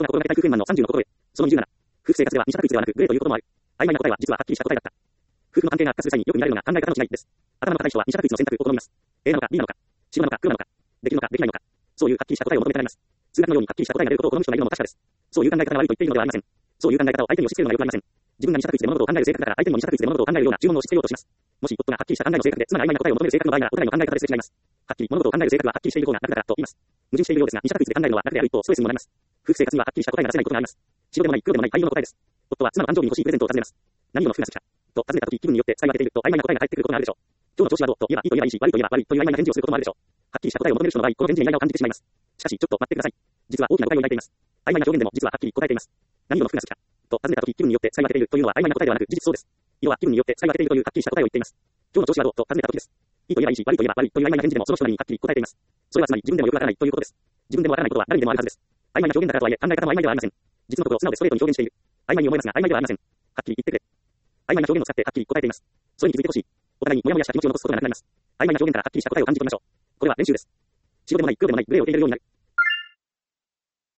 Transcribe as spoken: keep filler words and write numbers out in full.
夫が心がけたい夫婦円満のさんじゅうの心得。そのにじゅうなな。夫婦生活では二者択一ではなく、グレーということもある。曖昧な答えは実ははっきりした答えだった。夫婦の関係が悪化する際によく見られるのが考え方の違いです。頭の固い人は二者択一の選択を好みます。A なのか B なのか、白なのか黒なのか、できるのかできないのか、そういうはっきりした答えを求められます。数学のようにはっきりした答えが出ることを好む人がいるのも確かです。そういう考え方が悪いと言っているのではありません。そういう考え方を相手に押し付けるのがよくありません。自分が二者択一で物事を考える性格だから相手にも二者択一で物事を考えるような注文を押し付けようとします。もし夫がはっきりした考えの性格で妻が曖昧な答えを求める性格の場合ならお互いの考え方ですれ違います。はっきり物事を考える性格ははっきりしている方が楽だからと言います。矛盾しているようですが二者択一で考えるのは楽である一方ストレスにもなります。夫婦生活にははっきりした答えが出せないことがあります。白でもない黒でもない灰色の答えです。夫は妻の誕生日に欲しいプレゼントを尋ねます。何色の服が好きかと尋ねたとき気分によって使い分けていると曖昧な答えが返ってくることがあるでしょう。今日の調子はどうと言えばいいと言えばいいし、悪いと言えば悪いという曖昧な返事をすることもあるでしょう。はっきりした答えを求める人の場合、この返事にイライラを感じてしまいます。しかしちょっと待ってください。実は大きな誤解を抱いています。曖昧な表現でも実ははっきり答えています。何色の服が好きかと尋ねたとき気分によって使い分けているというのは曖昧な答えではなく事実そうです。色は気分によって使い分けているというはっきりした答えを言っています。今日の調子はどうと尋ねたときです。いいと言えばいいし、悪いと言えば悪いという曖昧な返事でもその人なりにはっきり答えています。それはつまり自分でもよくわからないということです。自分でもわからないことは誰にでもあるはずです。曖昧な表現だからとはいえ考え方も曖昧ではありません。実のところ素直でストレートに表現している。曖昧に思いますが曖昧ではありません。はっきり言ってくれ。曖昧な表現を使ってはっきり答えています。それに気づいてほしい。お互いにモヤモヤした気持ちを残すことがなくなります。曖昧な表現からはっきりした答えを感じ取りましょう。これは練習です。白でもない黒でもないグレーを受け入れるようになる。